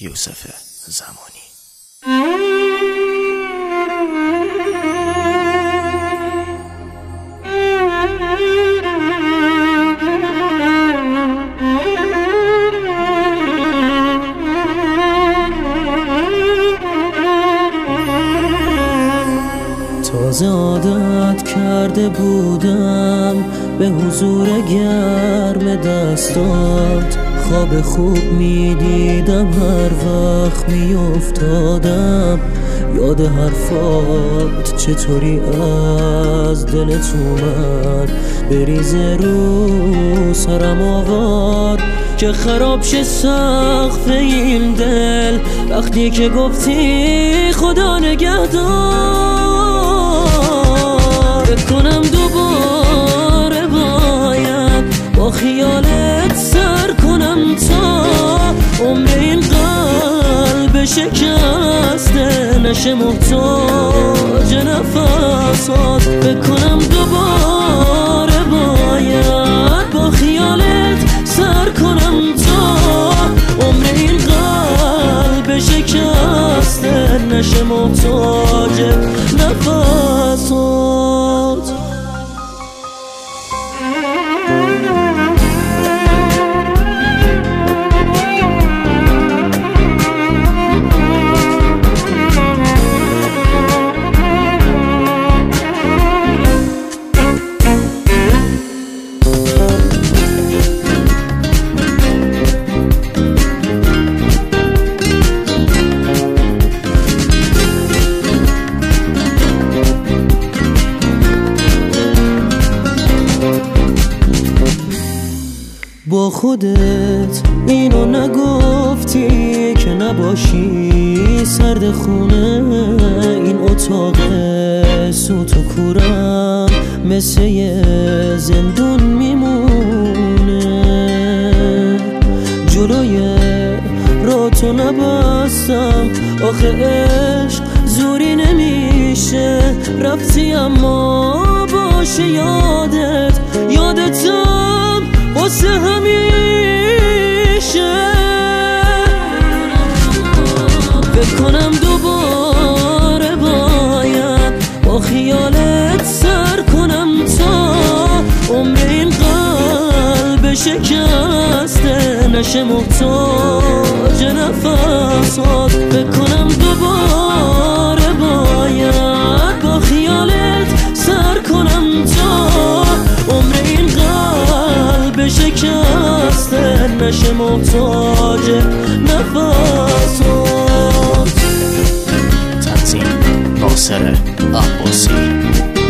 یوسف زمانی. تازه عادت کرده بودم به حضور گرم دستات، خواب خوب میدیدم هر وقت میافتادم یاد حرفات، چطوری از دلت اومد بریزه رو سرم آوار که خراب شه سقف این دل وقتی که گفتی خدا نگهدار. بکنم دوباره باید با خیالت سر کنم تا عمر این قلب شکسته نشه محتاج نفسات. بکنم دوباره باید با خیالت سر کنم تا عمر این قلب شکسته نشه محتاج نفسات. با خودت اینو نگفتی که نباشی سرد خونه این اتاق سوت و کورم مثل یه زندون میمونه. جلوی راتو نبستم آخه عشق زوری نمیشه، رفتی اما باشه یادتم واسه همیشه. بکنم دوباره باید با خیالت سر کنم تا عمر این قلب شکسته نشه محتاج نفسات. بکنم دوباره باید با خیالت سر کنم تا عمر این قلب شکسته نشه محتاج نفسات. تنظیم ناصر عباسی.